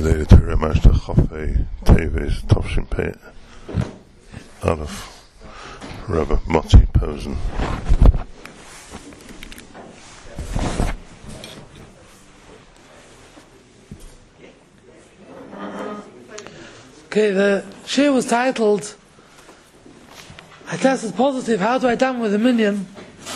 Leila Torah Mashta Chafei Teves Tovshin Peit Aleph Rabbi Moti Posen. Okay, the shir was titled I tested positive, how do I daven with a minion?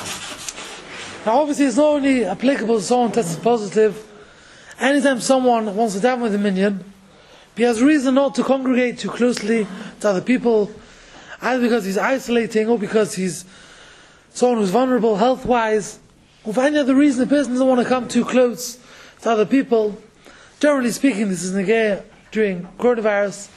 Now obviously it's not only applicable to someone tested positive. Anytime someone wants to daven with a minion, he has reason not to congregate too closely to other people, either because he's isolating or because he's someone who's vulnerable health-wise, or for any other reason the person doesn't want to come too close to other people. Generally speaking, this is negaya during coronavirus.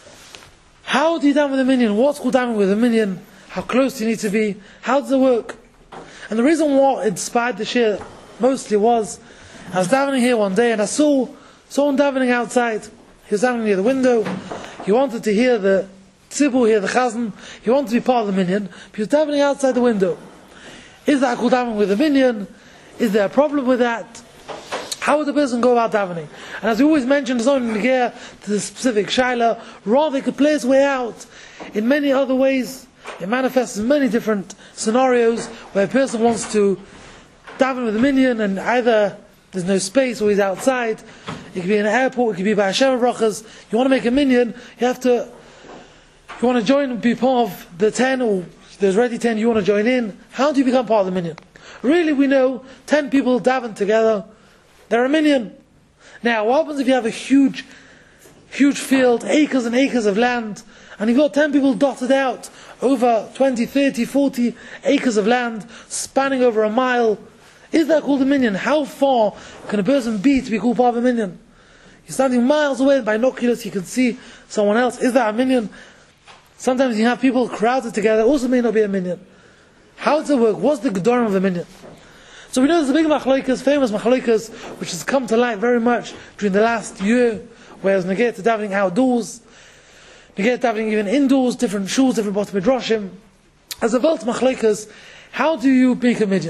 How do you daven with a minion? What's called daven with a minion? How close do you need to be? How does it work? And the reason what inspired the shir mostly was, I was davening here one day and I saw someone davening outside. He was davening near the window. He wanted to hear the tzibur, hear the chazan. He wanted to be part of the minyan. But he was davening outside the window. Is that called davening with a minyan? Is there a problem with that? How would the person go about davening? And as we always mention, it's not in the to the specific shaila. Rather, it could play its way out in many other ways. It manifests in many different scenarios where a person wants to daven with a minyan and either there's no space or he's outside. It could be in an airport, it could be by Hashem brachas. You want to make a minyan, you want to join and be part of the 10, or there's already 10, you want to join in. How do you become part of the minyan? Really, we know 10 people daven together, they're a minyan. Now, what happens if you have a huge field, acres and acres of land, and you've got 10 people dotted out over 20, 30, 40 acres of land, spanning over a mile? Is that called a minyan? How far can a person be to be called part of a minyan? You're standing miles away, by binoculars you can see someone else. Is that a minyan? Sometimes you have people crowded together, also may not be a minyan. How does it work? What's the gedorim of a minyan? So we know there's a big machlokes, famous machlokes, which has come to light very much during the last year, whereas negate to davening outdoors, negate davening even indoors, different shuls, different bottom midrashim. As a velt machlokes, how do you make a minyan?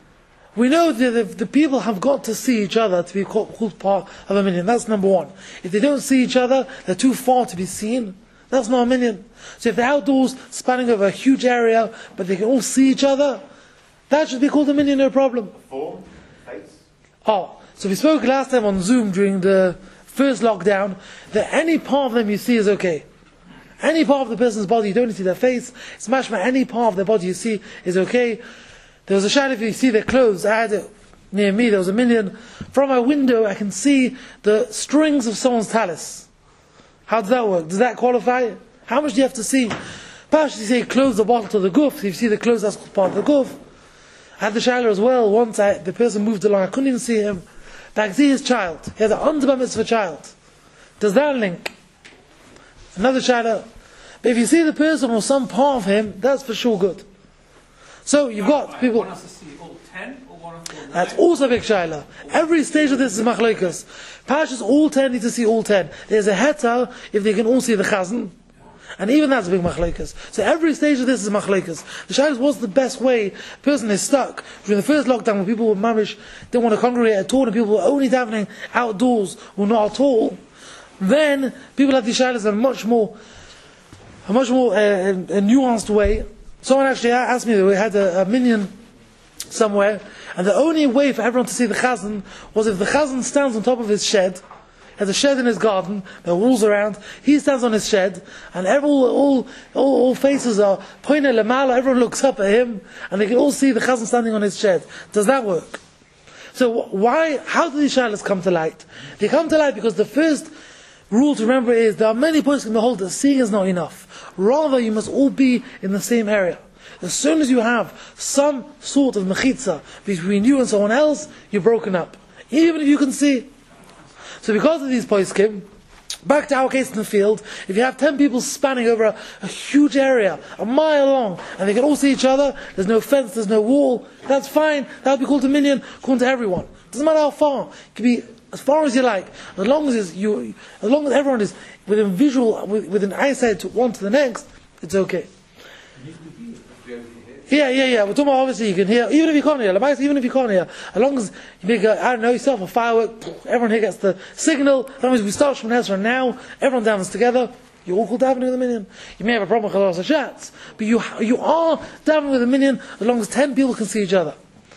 We know that the people have got to see each other to be called part of a minyan. That's number one. If they don't see each other, they're too far to be seen. That's not a minyan. So if they're outdoors, spanning over a huge area, but they can all see each other, that should be called a minyan, no problem. Form, face. So we spoke last time on Zoom during the first lockdown, that any part of them you see is okay. Any part of the person's body, you don't see their face, it's mashma, any part of their body you see is okay. There was a shadow if you see their clothes. I had it near me, there was a minyan. From my window I can see the strings of someone's talis. How does that work? Does that qualify? How much do you have to see? Perhaps you say close the bottle to the guf. If you see the clothes, that's part of the guf. I had the shadow as well. Once the person moved along, I couldn't even see him. But I could see his child. He had an under mitzvah child. Does that link? Another shadow. But if you see the person or some part of him, that's for sure good. So you've got people. One has to see all 10 or one has to see all 9? That's also a big shaila. Every stage of this is machlokes. Pashas all 10 need to see all 10. There's a heta if they can all see the chazan, and even that's a big machlokes. So every stage of this is machlokes. The shaila is what's the best way. A person is stuck during the first lockdown when people were mamish, didn't want to congregate at all, and people were only davening outdoors or not at all. Then people have these shailas in a much more nuanced way. Someone actually asked me that we had a minyan somewhere, and the only way for everyone to see the chazan was if the chazan stands on top of his shed. He has a shed in his garden, there are walls around, he stands on his shed, and all faces are pointed lamala, everyone looks up at him, and they can all see the chazan standing on his shed. Does that work? So how do these shailas come to light? They come to light because the first rule to remember is there are many points in the hold that seeing is not enough. Rather, you must all be in the same area. As soon as you have some sort of mechitza between you and someone else, you're broken up. Even if you can see. So because of these poskim, back to our case in the field, if you have 10 people spanning over a huge area, a mile long, and they can all see each other, there's no fence, there's no wall, that's fine. That would be called a minyan, according to everyone. Doesn't matter how far. It can be as far as you like, as long as everyone is within eyesight to one to the next, it's okay. Yeah. We're talking about obviously you can hear, even if you can't hear, even if you can't hear, as long as you make yourself a firework, everyone here gets the signal. That means we start from Hezron now, everyone dances together, you're all called davening with a minyan. You may have a problem with Chalas HaShatz, but you are davening with a minyan as long as 10 people can see each other.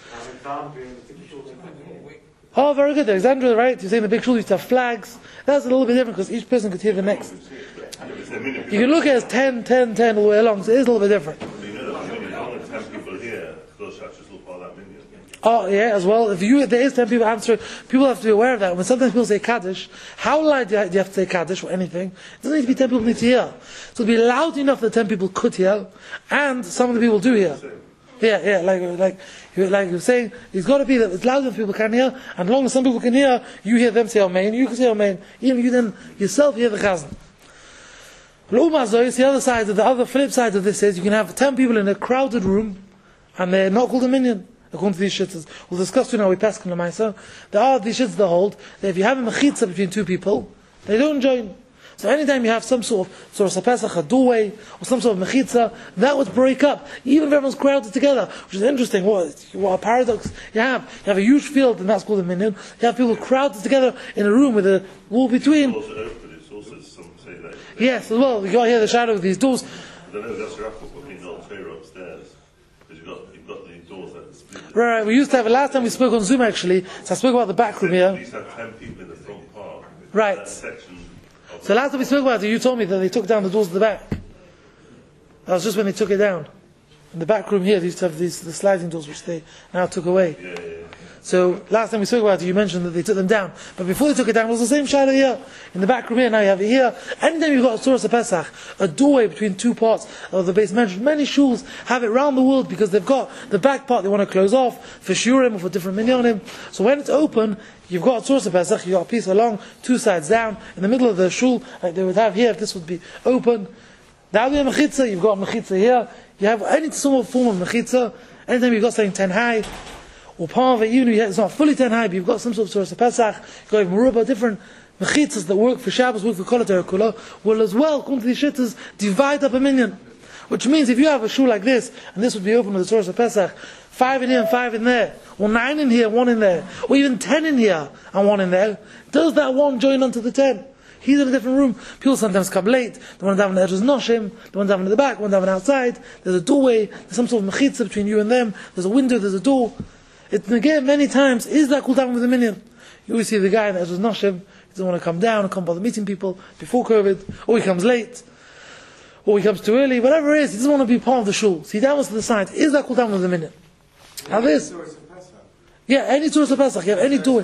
Oh, very good. Alexandra, right? You're saying the big shul used to have flags. That's a little bit different because each person could hear the next. You can look at it as 10 all the way along, so it is a little bit different. Oh, yeah, as well. There is 10 people answering, people have to be aware of that. When sometimes people say Kaddish, how loud do you have to say Kaddish or anything? It doesn't need to be 10 people need to hear. So it'll be loud enough that 10 people could hear, and some of the people do hear. Yeah, like you're saying, it's got to be that it's loud enough people can hear, and as long as some people can hear, you hear them say Amen, you can say Amen, even you then yourself hear the Chazan. The other flip side of this is, you can have 10 people in a crowded room, and they're not called a minyan. According to these shittas, we'll discuss now we pass in the Maisa. There are these shittas that hold that if you have a mechitza between two people, they don't join. So anytime you have some sort of Pesach, a doorway, or some sort of mechitza, that would break up, even if everyone's crowded together, which is interesting. What a paradox you have. You have a huge field, and that's called a minyan. You have people crowded together in a room with a wall between. Yes, as well. You got here the shadow of these doors. Right, we used to have it last time we spoke on Zoom actually, so I spoke about the back room here. We used to have 10 people in the front part. Right. So last time we spoke about it, you told me that they took down the doors at the back. That was just when they took it down. In the back room here, they used to have the sliding doors which they now took away. Yeah. So last time we spoke about it, you mentioned that they took them down. But before they took it down, it was the same shadow here. In the back room here, now you have it here. Anytime you've got a Source of Pesach, a doorway between two parts of the base mentioned, many shuls have it around the world because they've got the back part they want to close off for shurim or for different minyanim. So when it's open, you've got a Source of Pesach, you've got a piece along, two sides down, in the middle of the shul, like they would have here, if this would be open. Now we have mechitza, you've got mechitza here. You have any sort of form of mechitza. Anytime you've got something 10 high, or part of it, even if it's not fully 10 high, but you've got some sort of Source of Pesach, you've got Merubah, different mechitzas that work for Shabbos, work for Kol HaTorah, will as well, according to these shittas, divide up a minyan. Which means if you have a shul like this, and this would be open with the Source of Pesach, 5 in here and 5 in there, or 9 in here, 1 in there, or even 10 in here and 1 in there, does that one join onto the 10? He's in a different room. People sometimes come late. They want to daven the edges noshim. They want to daven in the back. They want to daven outside. There's a doorway. There's some sort of mechitza between you and them. There's a window. There's a door. It's again many times. Is that called daven with a minyan? You always see the guy in the edges noshim. He doesn't want to come down and come bother meeting people before COVID, or he comes late, or he comes too early. Whatever it is, he doesn't want to be part of the shul. So he davens to the side. Is that called daven with a minyan? Now this, yeah, any Source of Pesach. You have any doorway.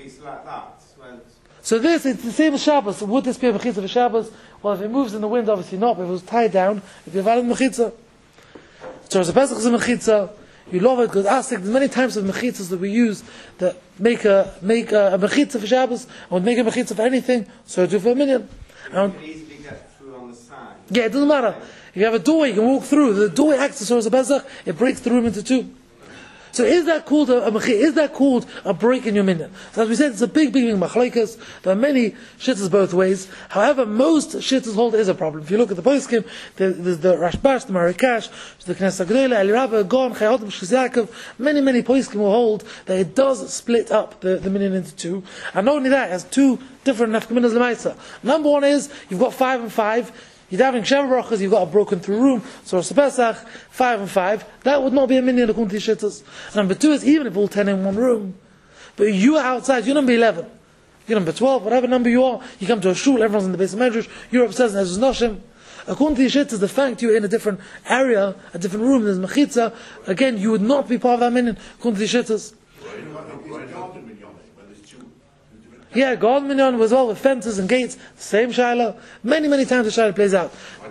So this, it's the same as Shabbos. Would this be a mechitza for Shabbos? Well, if it moves in the wind, obviously not. But if it was tied down, it'd be a valid mechitza. Source of Pesach is a mechitza. You love it because Asik, there's many types of mechitzas that we use that make a mechitza for Shabbos, and would make a mechitza for anything, so do for a minyan. You can easily get through on the side. Yeah, it doesn't matter. If you have a doorway, you can walk through. The doorway acts as Source of Pesach, it breaks the room into two. So is that called a mechitza? Is that called a break in your minyan? So as we said, it's a big machlokes. There are many shittas both ways. However, most shittas hold it is a problem. If you look at the poskim, there's the Rashbash, the Marikash, the Knesset Gedolah, Eli Rabba, Gon, Chayotim, Shchis Yaakov. Many poskim will hold that it does split up the minyan into two. And not only that, it has two different nafkaminas l'maisa. Number one is, you've got 5 and 5. You're having Sheva Brachas, you've got a broken through room, Source of Pesach, 5 and 5. That would not be a minyan according to these shittas. Number 2 is even if all 10 in one room, but you are outside, you're number 11, you're number 12, whatever number you are, you come to a shul, everyone's in the base of Medrash, you're upstairs and there's noshim. According to these shittas, the fact you're in a different area, a different room, there's mechitza, again, you would not be part of that minyan according to these shittas. Yeah, garden minyan as well with fences and gates, same shaila. Many times the shaila plays out.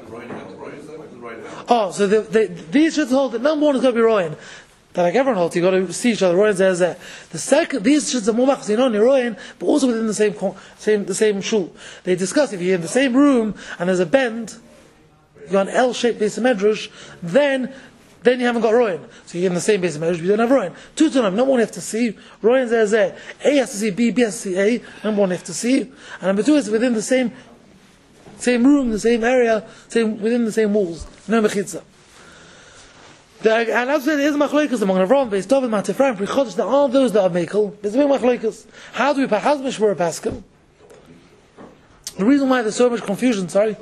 Oh, so these shits hold that number one is going to be Royan. That like everyone holds, you got to see each other. Royan says that. The second, these shits are more machs, not only Royan, but also within the same shul. They discuss if you're in the same room and there's a bend, you got an L-shaped base of medrash, then you haven't got Royan. So you're in the same base of medrash, you don't have Royan. Two to number one you have to see. Royan says that A has to see B, B has to see A. Number one you have to see. And number two is within the same room, the same area, within the same walls. No mechitza. And as I said, there is machlokes among Avram, Beis David, Matifraim, Pri Chodesh. There are those that are mekel. There's a big machlokes. How do Mishmur Paskin? The reason why there's so much confusion, so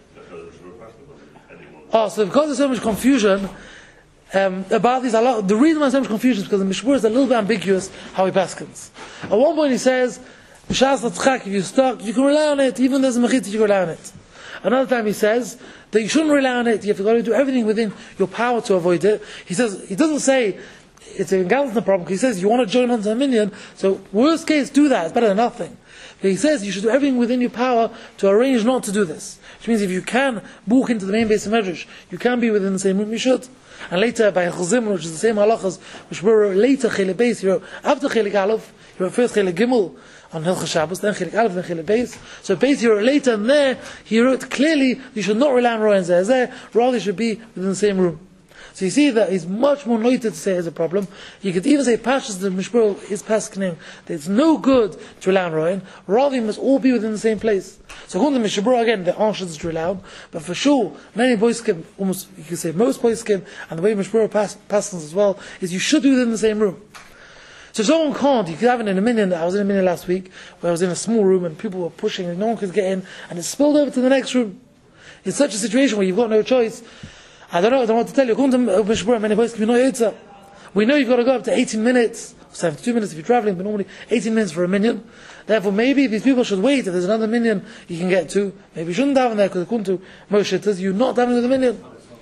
because there's so much confusion about these, the reason why there's so much confusion is because the Mishmur is a little bit ambiguous how he paskins. At one point he says, B'shas l'tzchak, if you're stuck, you can rely on it, even if there's a mechitza, you can rely on it. Another time he says that you shouldn't rely on it, you have to do everything within your power to avoid it. He doesn't say it's a Galton problem, because he says you want to join onto a minion, so worst case do that, it's better than nothing. But he says you should do everything within your power to arrange not to do this. Which means if you can walk into the main base of Medrash, you can be within the same room, you should. And later by Chazim, which is the same halachas, which were later Chelik Beis, he wrote after Chelik Aleph, he wrote first Chelik Gimel on Hilchas Shabbos, then Chelik Aleph, then Chelik Beis. So Beis he wrote later, and there he wrote clearly you should not rely on Roy and Zeh, rather you should be within the same room. So you see that he's much more noted to say there's a problem. You could even say Pashas the Mishmur is paskening that it's no good to rely on Royan, rather you must all be within the same place. So according to Mishmur again, the answer is to rely on, but for sure, many boyskim, almost you could say most boyskim, and the way Mishmur passes as well, is you should be within the same room. So someone can't, you could have it in a minion. I was in a minion last week, where I was in a small room and people were pushing and no one could get in, and it spilled over to the next room. In such a situation where you've got no choice, I don't know what to tell you. According to Mishmur, many boys can be no yotza. We know you've got to go up to 18 minutes, 72 minutes if you're traveling, but normally 18 minutes for a minion. Therefore, maybe these people should wait. If there's another minion you can get to, maybe you shouldn't daven there, because according to Moshe, it says you're not davening with a minion.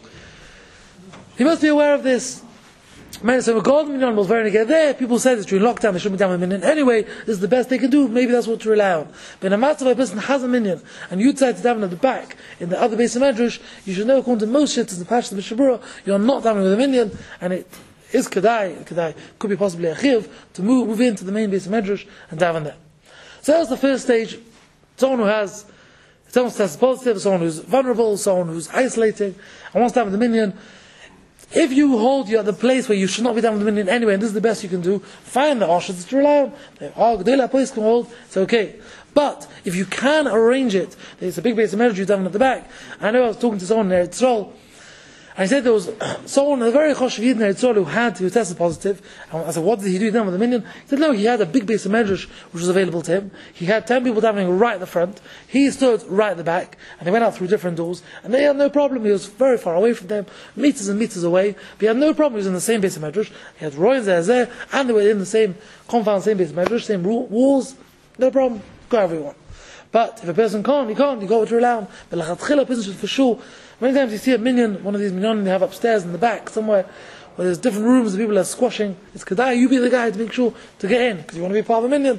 You must be aware of this. So a golden minion was very get there. People said it's during lockdown, they shouldn't be down with a minion. Anyway, this is the best they can do. Maybe that's what to rely on. But in a matter of a person has a minion, and you decide to daven at the back, in the other base of Medrash, you should know, according to most shittas, the Pashas of Mishabura, you're not davening with a minion, and it is Kedai, could be possibly a chiv, to move into the main base of Medrash and daven there. So that's the first stage. Someone who has, someone who tests positive, someone who's vulnerable, someone who's isolating, and wants to daven with a minion. If you hold you at the place where you should not be down with the minion anyway, and this is the best you can do, find the Ashas to rely on. The place can hold, it's okay. But if you can arrange it, there's a big base of Medrash down at the back. I know I was talking to someone in Eretz Yisrael, I said there was someone, a very choshev yid in Eretz Yisrael who tested positive. And I said, what did he do then with the minion? He said, no, he had a big base of Medrash which was available to him. He had 10 people davening right at the front. He stood right at the back, and they went out through different doors, and they had no problem. He was very far away from them, meters and meters away, but he had no problem. He was in the same base of Medrash. He had Roy and Zeh, and they were in the same compound, same base of Medrash, same walls. No problem. Go everyone. But if a person can't, you go to rely on. But l'chatchila, a person should for sure. Many times you see a minion, one of these minyanim they have upstairs in the back somewhere, where there's different rooms that people are squashing. It's kedai, you be the guy to make sure to get in, because you want to be part of a minion.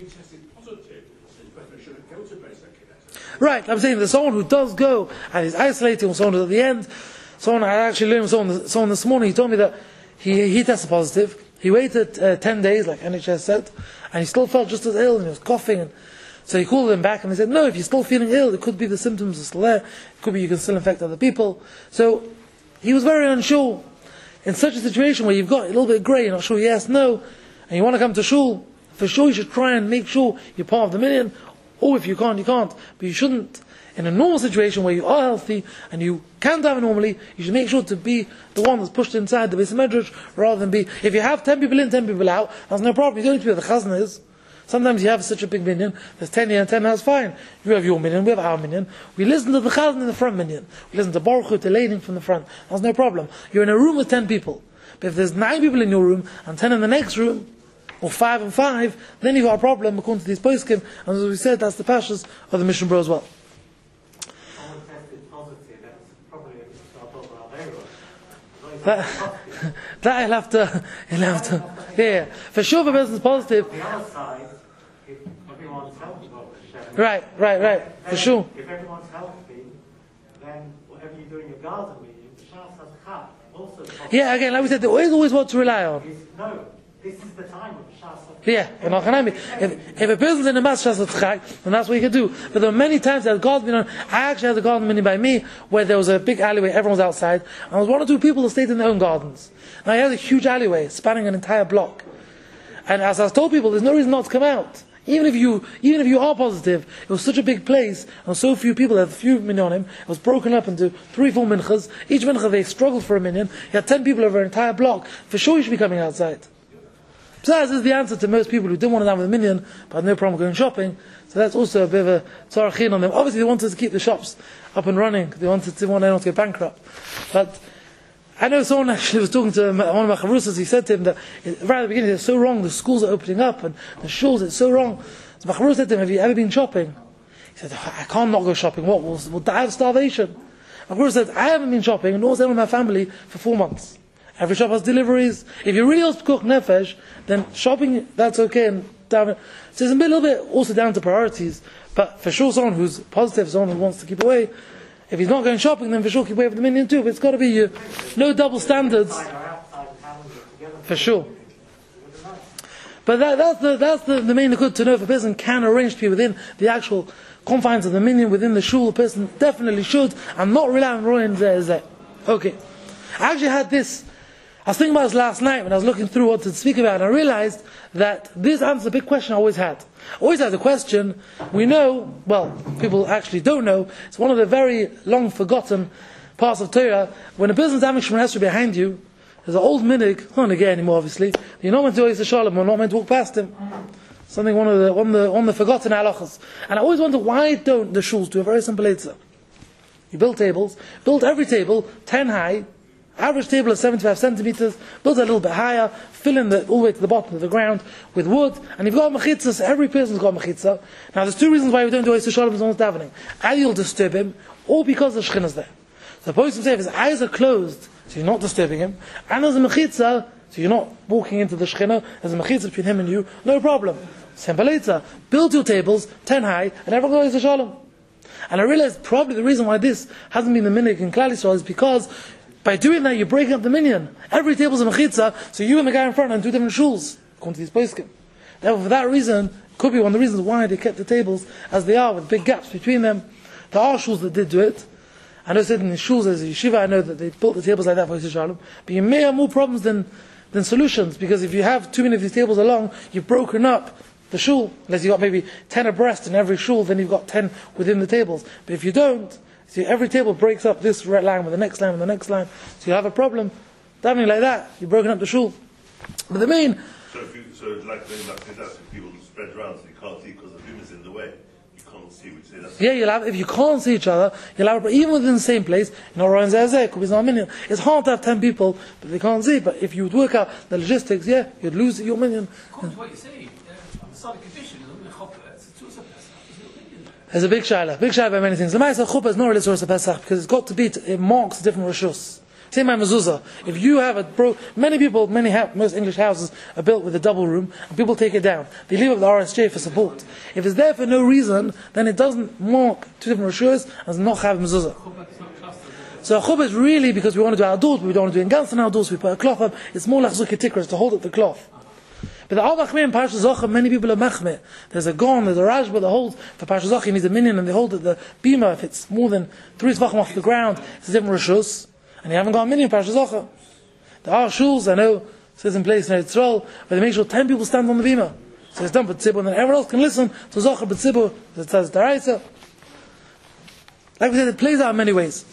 Right, I'm saying there's someone who does go, and is isolating, or someone who's at the end. Someone, I actually learned someone this morning, he told me that he tested positive. He waited 10 days, like NHS said, and he still felt just as ill, and he was coughing, and so he called them back and they said, no, if you're still feeling ill, it could be the symptoms are still there. It could be you can still infect other people. So he was very unsure. In such a situation where you've got a little bit grey, you're not sure yes, no, and you want to come to shul, for sure you should try and make sure you're part of the minion. Or if you can't, you can't. But you shouldn't, in a normal situation where you are healthy and you can daven normally, you should make sure to be the one that's pushed inside the base of Medrash, rather than be, if you have 10 people in, 10 people out, that's no problem. You don't need to be where the chazan is. Sometimes you have such a big minion, there's 10 here and 10 now, it's fine. You have your minion, we have our minion. We listen to the chazan in the front minion. We listen to Baruch Hu, to Leining from the front. That's no problem. You're in a room with 10 people. But if there's 9 people in your room and 10 in the next room, or 5 and 5, then you've got a problem according to these poskim. And as we said, that's the pashas of the Mishnah Bro as well. That he'll have to, yeah. For sure, if a person's positive. The other side, if everyone's healthy, Right. For sure. If everyone's healthy, then whatever you do in your garden meeting, the Shas HaChat also. Yeah, again, like we said, there is always what to rely on. No, this is the time of the Shas HaChat. Yeah, if a person's in a mass Shas HaChat, then that's what you can do. But there are many times that I actually had a garden mini by me, where there was a big alleyway, everyone was outside, and there was 1 or 2 people that stayed in their own gardens. Now he had a huge alleyway, spanning an entire block. And as I told people, there's no reason not to come out. Even if you are positive, it was such a big place, and so few people, there had a few minyanim, it was broken up into 3-4 minchas. Each mincha they struggled for a minyan. You had 10 people over an entire block. For sure you should be coming outside. Besides, this is the answer to most people who didn't want to down with a minyan, but had no problem going shopping. So that's also a bit of a tzarachin on them. Obviously they wanted to keep the shops up and running. They wanted to not get bankrupt. But I know someone actually was talking to one of my chavrusas. He said to him that right at the beginning it's so wrong. The schools are opening up and the shuls, it's so wrong. So my chavrus said to him, "Have you ever been shopping?" He said, "I can't not go shopping. What will die of starvation?" My chavrus said, "I haven't been shopping, nor has anyone in my family for 4 months. Every shop has deliveries. If you really want to cook nefesh, then shopping that's okay." And so it's a little bit also down to priorities. But for sure, someone who's positive, someone who wants to keep away. If he's not going shopping, then for sure keep away from the minyan too. But it's got to be no double standards. For sure. But that's the main good to know. If a person can arrange to be within the actual confines of the minyan, within the shul, a person definitely should, and not rely on roin zeh. Okay. I actually had this. I was thinking about this last night when I was looking through what to speak about, and I realized that this answers a big question I always had. I always had the question, we know, well, people actually don't know, it's one of the very long forgotten parts of Torah. When a person's Amik Shemon Esrei behind you, there's an old minig, not again anymore obviously, you're not meant to Yisrael Shalom, you're not meant to walk past him. Something one of the forgotten halachas. And I always wonder, why don't the shuls do a very simple eitzah? You build tables, build every table 10 high, average table of 75 centimeters, build a little bit higher, fill in all the way to the bottom of the ground with wood, and you've got mechitzah, so every person's got mechitzah. Now there's 2 reasons why we don't do Yisrael Shalom as long as davening. Either you'll disturb him, or because the shechinah is there. So the person say if his eyes are closed, so you're not disturbing him, and there's a mechitzah, so you're not walking into the shechinah, there's a mechitzah between him and you, no problem. Simple eitzah, build 2 tables, 10 high, and everyone goes Yisrael Shalom. And I realized probably the reason why this hasn't been the minhag in Klal Yisrael is because by doing that, you're breaking up the minyan. Every table's a mechitzah, so you and the guy in front are in 2 different shuls, according to these poskim. Therefore, for that reason, could be one of the reasons why they kept the tables as they are, with big gaps between them. There are shuls that did do it. I know certain shuls, as a yeshiva, I know that they built the tables like that for Yisrael Shalom. But you may have more problems than solutions, because if you have too many of these tables along, you've broken up the shul. Unless you've got maybe 10 abreast in every shul, then you've got 10 within the tables. But if you don't, see, every table breaks up this red line with the next line with the next line, so you have a problem. Davening like that, you've broken up the shul. But the main... So it's like that, if people spread around so you can't see because the beam is in the way. You can't see which is that. Yeah, you'll have, if you can't see each other, you'll have, even within the same place, you know, Ryan Zazek, could be not a minyan. It's hard to have 10 people, but they can't see. But if you would work out the logistics, yeah, you'd lose your minyan. According to what you say, it's not a condition, There's a big shayla by many things. The Ma'aseh Chuppah is not really source of Pesach because it's got to be, it marks different rishus. Same by mezuzah. If you have many people, most English houses are built with a double room, and people take it down. They leave it with the RSJ for support. If it's there for no reason, then it doesn't mark 2 different rishus, and it's not have mezuzah. So a chuppah is really because we want to do outdoors, but we don't want to do in Gansen outdoors, so we put a cloth up. It's more like Zuki Tikras to hold up the cloth. But the Al-Machmir in Parshas Zochar, many people are machmir. There's a Gon, there's a Rashba that holds, for Parshas Zochar he needs a minyan, and they hold that the bima, if it's more than 3 tvachim off the ground, it's a different rishus, and you haven't got a minyan in Parshas Zochar. There are shuls, I know, it says in place in Eretz, where they make sure 10 people stand on the bima. So it's done b'tzibur, and then everyone else can listen to Zochar b'tzibur, it says Daraisa. Like we said, it plays out in many ways.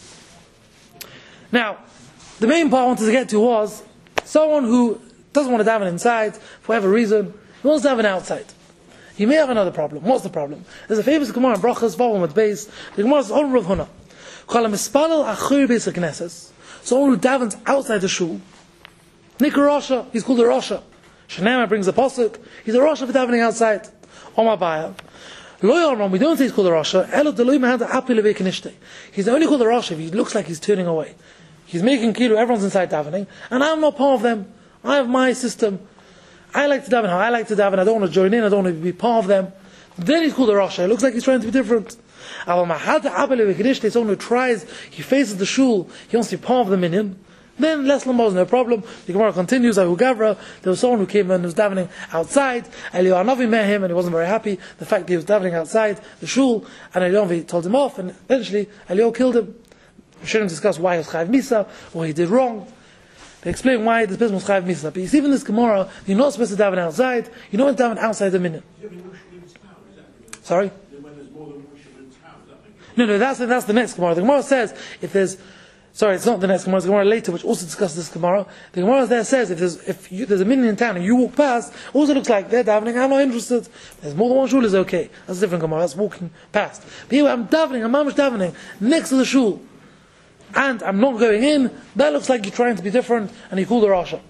Now, the main part I wanted to get to was, someone who doesn't want to daven inside, for whatever reason, he wants to daven outside. He may have another problem. What's the problem? There's a famous Gemara in Brachas, Volume with base. The Gemara says, "On Rav Huna, Kol HaMispalel Achur Beis HaKnesses." Someone who davens outside the shul, Nikar Rasha, he's called a Rasha. Shnema brings a pasuk. He's a Rasha for davening outside. Omar Baya. Lo Yomram, we don't say he's called a Rasha. Elo Deloi Mehad Api Levei Kanishte. He's only called a Rasha if he looks like he's turning away. He's making kilu. Everyone's inside davening, and I'm not part of them. I have my system. I like to daven how I like to daven. I don't want to join in. I don't want to be part of them. Then he's called a Rasha. It looks like he's trying to be different. Someone who tries, he faces the shul, he wants to be part of the minyan. Then less lambaz, no problem. The Gemara continues. There was someone who came and was davening outside. Eliyahu Hanavi met him and he wasn't very happy. The fact that he was davening outside the shul, and Eliyahu told him off, and eventually Eliyahu killed him. We shouldn't discuss why he was chayav misa, what he did wrong. They explain why this person was chayav misa. But you see, in this Gemara, you're not supposed to daven outside. You're not meant to daven outside the minyan. Sorry? When there's more than one shul in town, that makes No, that's the next Gemara. The Gemara says, if there's, sorry, it's not the next Gemara, it's the Gemara later, which also discusses this Gemara. The Gemara there says, if there's a minyan in town and you walk past, it also looks like they're davening, I'm not interested. If there's more than one shul, is okay. That's a different Gemara, that's walking past. But here I'm mamish davening, next to the shul, and I'm not going in, that looks like you're trying to be different, and you call the Rasha.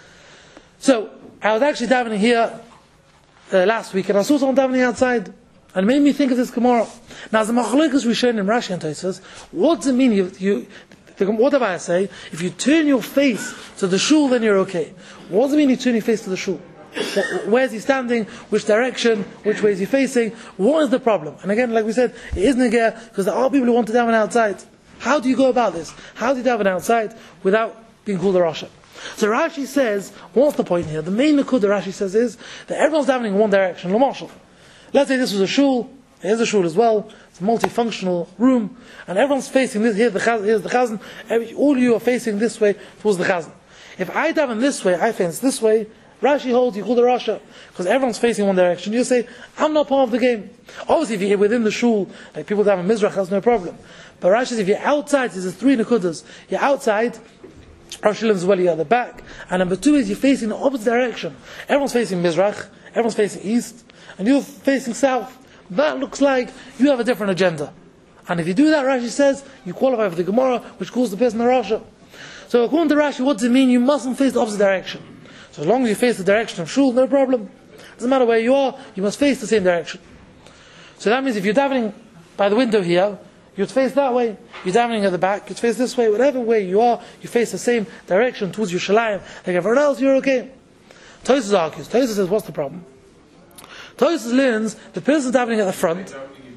So, I was actually davening here last week, and I saw someone davening outside, and it made me think of this Gemara. Now, the Machlokes we shown in Rashi and Tosfos, what does it mean? What do I say? If you turn your face to the shul, then you're okay. What does it mean you turn your face to the shul? Where is he standing? Which direction? Which way is he facing? What is the problem? And again, like we said, it is negeh, because there are people who want to daven outside. How do you go about this? How do you daven outside without being called a Rasha? So Rashi says, what's the point here? The main nakud Rashi says is that everyone's davening in one direction. L'mashal. Let's say this was a shul. Here's a shul as well. It's a multifunctional room, and everyone's facing this. Here's the chazan. All you are facing this way towards the chazan. If I daven this way, I face this way. Rashi holds you call the Rasha because everyone's facing one direction. You say, I'm not part of the game. Obviously, if you're within the shul, like people daven Mizrach, that's no problem. But Rashi says, if you're outside, there's three nakudas. You're outside. Rashi lives well, you're at the back. And number two is you're facing the opposite direction. Everyone's facing Mizrach, everyone's facing east, and you're facing south. That looks like you have a different agenda. And if you do that, Rashi says, you qualify for the Gemara, which calls the person a Rasha. So according to Rashi, what does it mean? You mustn't face the opposite direction. So as long as you face the direction of shul, no problem. Doesn't matter where you are, you must face the same direction. So that means if you're davening by the window here, you'd face that way. You're davening at the back, you'd face this way. Whatever way you are, you face the same direction towards Yerushalayim. Like everyone else, you're okay. Tosfos argues. Tosfos says, what's the problem? Tosfos learns the person davening at the front.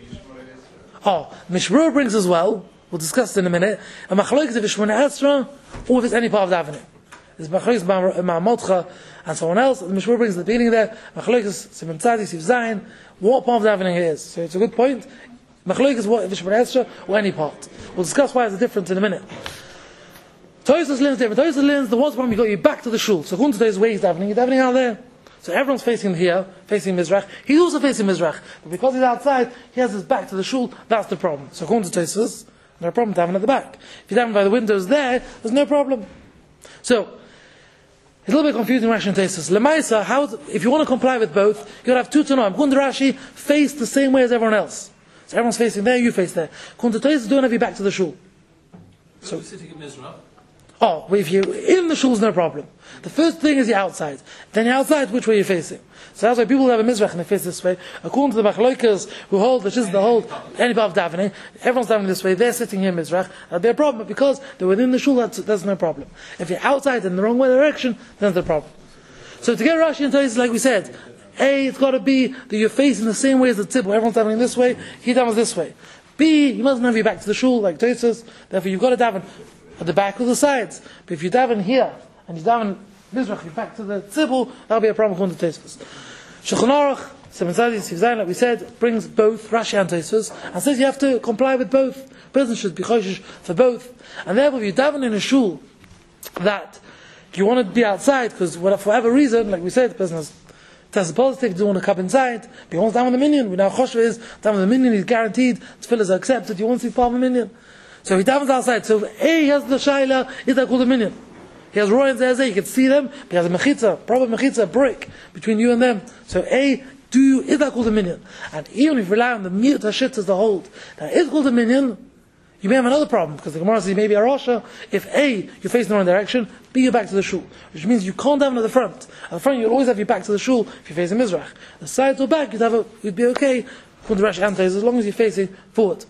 Mishmur brings as well. We'll discuss it in a minute. A machlokes if it's Shmoneh Esrei or if it's any part of davening. There's machlokes Ma'amotcha and someone else. The Mishmur brings the beginning there. Machlokes Simon Tzadi Sif Zayin. What part of davening it is? So it's a good point. Machlokes what if it's Shmoneh Esrei or any part. We'll discuss why there's a difference in a minute. Tosfos learns different. Tosfos learns the what's the problem? You got you back to the shul. So according to those ways davening, you're davening out there. So everyone's facing here, facing Mizrach. He's also facing Mizrach. But because he's outside, he has his back to the shul. That's the problem. So according to Tosfos, no problem davening at the back. If you daven by the windows there's no problem. So, it's a little bit confusing Rashi and Tosfos. Lemaisa, if you want to comply with both, you've got to have two to know. According to Rashi, face the same way as everyone else. So everyone's facing there, you face there. According to Tosfos, don't have your back to the shul. So sitting at Mizrach. If you're in the shul, is no problem. The first thing is you're outside. Then you're outside, which way you're facing. So that's why people who have a Mizrach and they face this way. According to the Machlokes who hold, which is the whole, any part of davening, everyone's davening this way, they're sitting here in Mizrach, that'd be a problem. But because they're within the shul, that's no problem. If you're outside in the wrong way direction, then there's the problem. So to get Rashi and Tosfos, like we said, it's got to be that you're facing the same way as the tzibur. Everyone's davening this way, he davens this way. B, you mustn't have your back to the shul, like Tosfos. Therefore you've got to daven at the back or the sides. But if you daven here, and you daven Mizrach, you're back to the tzibur, that'll be a problem according to Tosfos. Shulchan Aruch, Simon Tzadi Sif Zayin, like we said, brings both Rashi and Tosfos, and says you have to comply with both. The person should be choshesh for both. And therefore if you daven in a shul, that you want to be outside, because for whatever reason, like we said, the person has tested positive, doesn't want to come inside, but he wants to daven with the minyan. We know choshesh is, daven with the minyan, he's guaranteed, tefillah is accepted, he wants to be part of the minyan. So he davens outside. So he has the shaila, is that called a minyan? He has royals there, you can see them, but he has a mechitza, proper mechitza, brick, between you and them. So is that called a minyan? And even if you rely on the miyut hashit as the hold, that is called a minyan, you may have another problem, because the Gemara says you may be a Rasha, if you're facing the wrong direction, B, you're back to the shul. Which means you can't daven at the front. At the front you'll always have your back to the shul if you're facing Mizrach. The sides or back, you'd be okay, according to Rashi and Tosfos, as long as you're facing forward.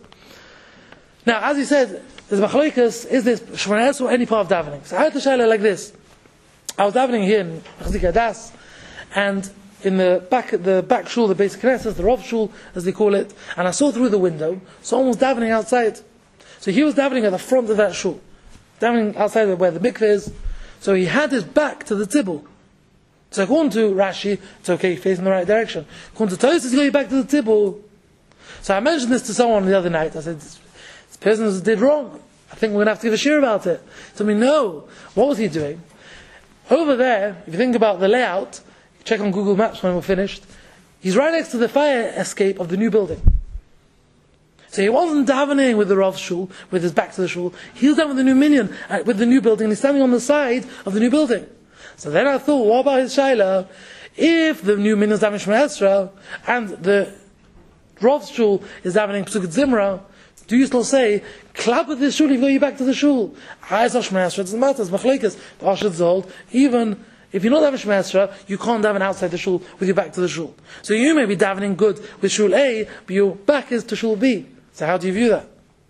Now, as you said, there's machlokes, is this Shmoneh Esrei or any part of davening? So I had the shaila like this. I was davening here in Chazikah Das, and in the back shul, the basic Knesset, the Rav shul, as they call it, and I saw through the window, someone was davening outside. So he was davening at the front of that shul, davening outside where the mikveh is, so he had his back to the tzibur. So according to Rashi, it's okay, facing the right direction. According to Tosfos, you got your back to the tzibur. So I mentioned this to someone the other night, I said, this person did wrong. I think we're going to have to give a shir about it. So we know, what was he doing? Over there, if you think about the layout, check on Google Maps when we're finished, He's right next to the fire escape of the new building. So he wasn't davening with the Rav's shul, with his back to the shul. He was down with the new minyan, with the new building, and he's standing on the side of the new building. So then I thought, what about his shaila? If the new minyan is davening Shema Esra, and the Rav's shul is davening Pesukah Zimra, do you still say, clap with this shul, you go back to the shul? I saw Shema Esra, it doesn't matter, it's machlekes. The Ashad Zold, even if you're not davening Shema Esra, you can't daven outside the shul with your back to the shul. So you may be davening good with shul A, but your back is to shul B. So how do you view that?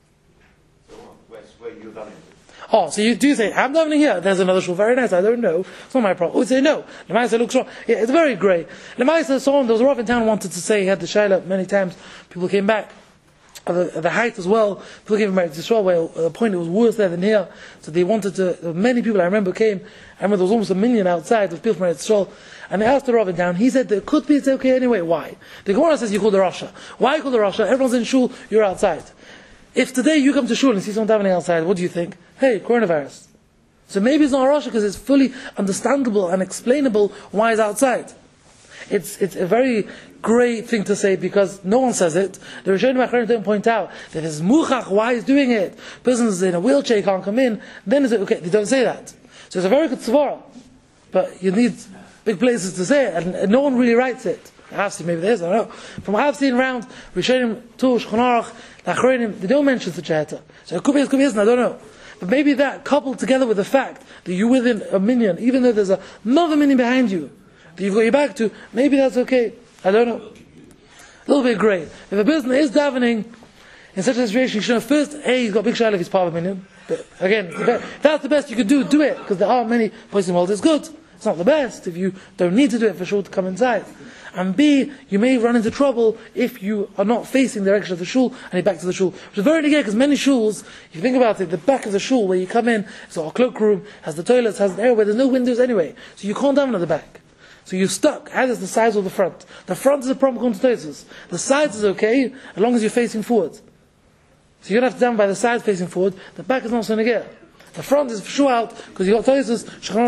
So where you davening? Oh, so you do say, I'm davening here, there's another shul, very nice, I don't know, it's not my problem. Or say, no, Lemaisa looks wrong. Yeah, it's very grey. Lemaisa, someone, there was a Rav in town who wanted to say, he had the shaila many times, people came back. The height as well, people came from Eretz Yisrael, where at the point it was worse there than here, so they wanted to, many people I remember came, I remember there was almost 1 million outside of people from Eretz Yisrael, and they asked the Rav in town, he said, there could be, it's okay anyway, why? The Gemara says you call the Rasha. Why you call the Rasha? Everyone's in shul, you're outside. If today you come to shul and see someone davening outside, what do you think? Hey, coronavirus. So maybe it's not a Rasha because it's fully understandable and explainable why it's outside. It's a very great thing to say because no one says it. The Rishonim Acharonim don't point out that it's muchach why he's doing it. Person's in a wheelchair, can't come in. Then is it okay? They don't say that. So it's a very good svara, but you need big places to say it, and no one really writes it. I've seen maybe there is, I don't know. From what I've seen around Rishonim, Tush, Chonarach, Acharonim, they don't mention such a heta. So it could be, isn't, I don't know. But maybe that coupled together with the fact that you're within a minyan, even though there's another minyan behind you, that you've got your back to, maybe that's okay. I don't know. A little bit grey. If a person is davening in such a situation, you should know first, he's got big shaila if he's part of a minyan. But again, if that's the best you could do it, because there are many places in the world it's good. It's not the best if you don't need to do it for sure to come inside. And B, you may run into trouble if you are not facing the direction of the shul and you're back to the shul. Which is very negative because many shuls, if you think about it, the back of the shul where you come in, it's got a cloakroom, has the toilets, has an area where there's no windows anyway. So you can't daven at the back. So you're stuck, either the sides or the front. The front is a problem according to Tosfos. The sides is okay, as long as you're facing forward. So you don't have to daven by the side facing forward, the back is not so negative. The front is for sure out, because you've got Tosfos,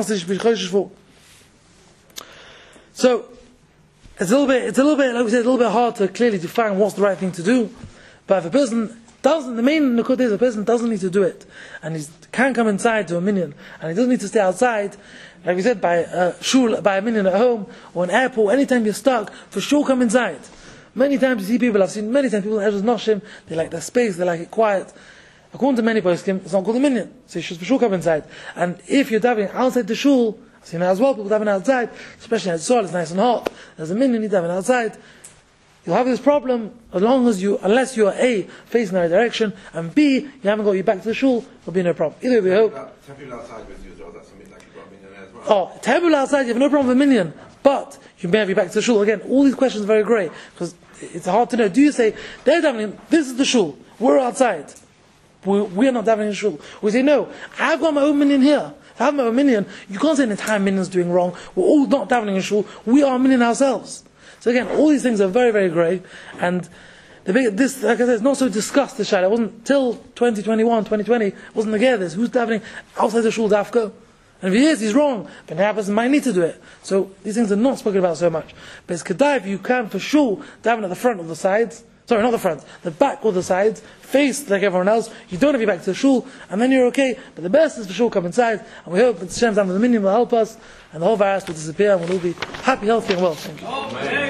so, it's a little bit, like we said, a little bit hard to clearly define what's the right thing to do. But if a person doesn't, the main nukud is a person doesn't need to do it, and he can come inside to a minyan, and he doesn't need to stay outside, like we said, by a shul, by a minyan at home, or an airport, anytime you're stuck, for sure come inside. Many times you see people, I've seen many times people in Ezra's Noshim, they like their space, they like it quiet. According to many poskim, it's not called a minyan, so you should for sure come inside. And if you're davening outside the shul, I've seen that as well, people davening outside, especially at Sol, it's nice and hot, there's a minyan, you daven outside. You'll have this problem unless you are A, facing the right direction, and B, you haven't got your back to the shul, there'll be no problem. Either way, we hope. Temple outside with you as well, that's something like you've got a minyan there as well. Oh, temple outside, you have no problem with a minyan, but you may have your back to the shul. Again, all these questions are very grey, because it's hard to know. Do you say, they're davening, this is the shul, we're outside, we're not davening in the shul? We say, no, I've got my own minyan here. If I have my own minyan, you can't say an entire minyan's doing wrong, we're all not davening in shul, we are minyan ourselves. So again, all these things are very, very grey, and this, like I said, it's not so discussed, this shayla. It wasn't till 2021, 2020, wasn't the this. Who's davening outside the shul dafka? And if he is, he's wrong. But now a person might need to do it. So these things are not spoken about so much. But it's kedai if you can for sure daven at the front or the sides. Sorry, not the front, the back or the sides, face like everyone else. You don't have your back to the shul, and then you're okay. But the best is for sure come inside, and we hope that Hashem's down with the minyan will help us, and the whole virus will disappear, and we'll all be happy, healthy, and well. Thank you.